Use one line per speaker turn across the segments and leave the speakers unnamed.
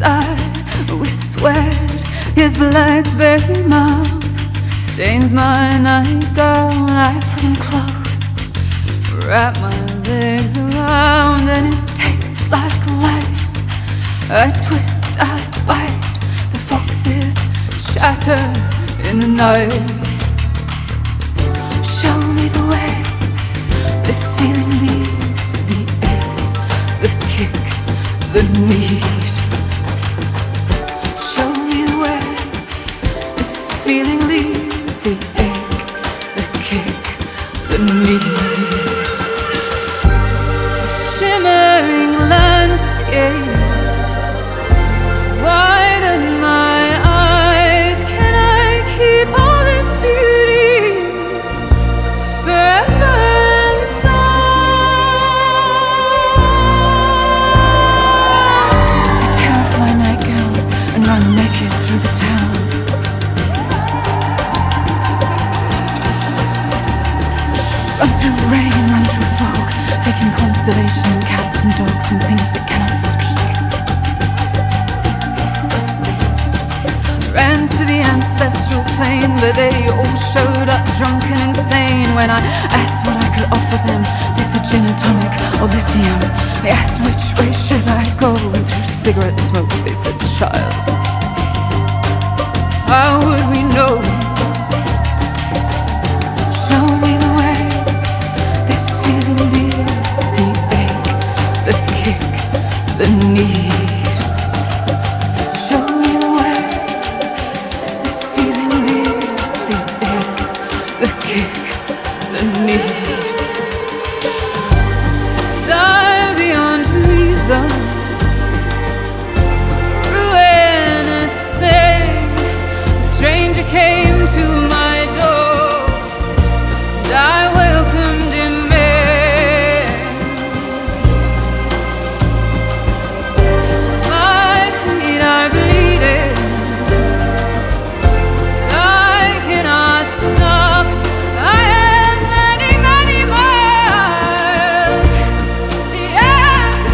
inside with sweat. His blackberry mouth stains my nightgown. I put him close, wrap my legs around, and it tastes like life. I twist, I bite, the foxes shatter in the night. Show me the way, this feeling leaves the ache, the kick, the need. Show me the way, this feeling leaves the ache, the kick, the need. Shimmering landscape, widen my eyes. Can I keep all this beauty forever inside? I tear off my nightgown and run naked through the town. Run through rain, run through fog, taking consolation in cats and dogs and things that cannot speak. Ran to the ancestral plane, but they all showed up drunk and insane. When I asked what I could offer them, they said gin and tonic or lithium. They asked which way should I go, and through cigarette smoke they said, child, how would we know? Show me the way, this feeling leaves the ache, the kick, the need. Show me the way, this feeling leaves the ache, the kick, the need. Dive beyond reason, ruinous thing. A stranger came to my door, and I welcomed him in. My feet are bleeding, I cannot stop. I have many, many miles yet to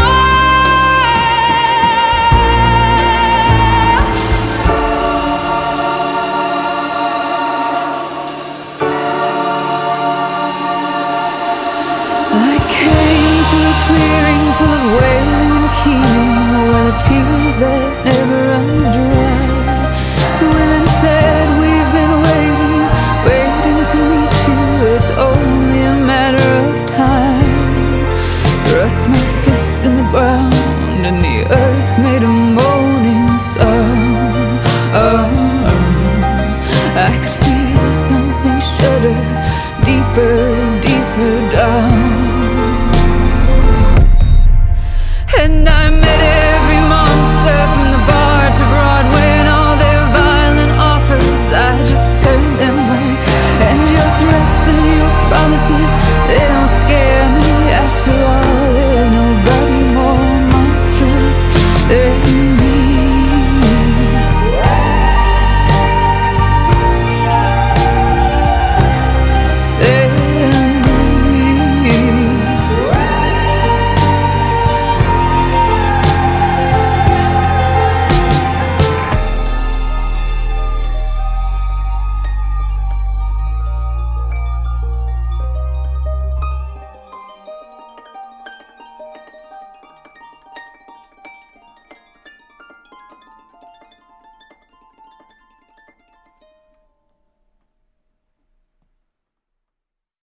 I came to a clearing full of wailing and keening, a well of tears that never runs dry. The women said, we've been waiting, waiting to meet you. It's only a matter of time. Thrust my fists in the ground, and the earth made a moaning sound.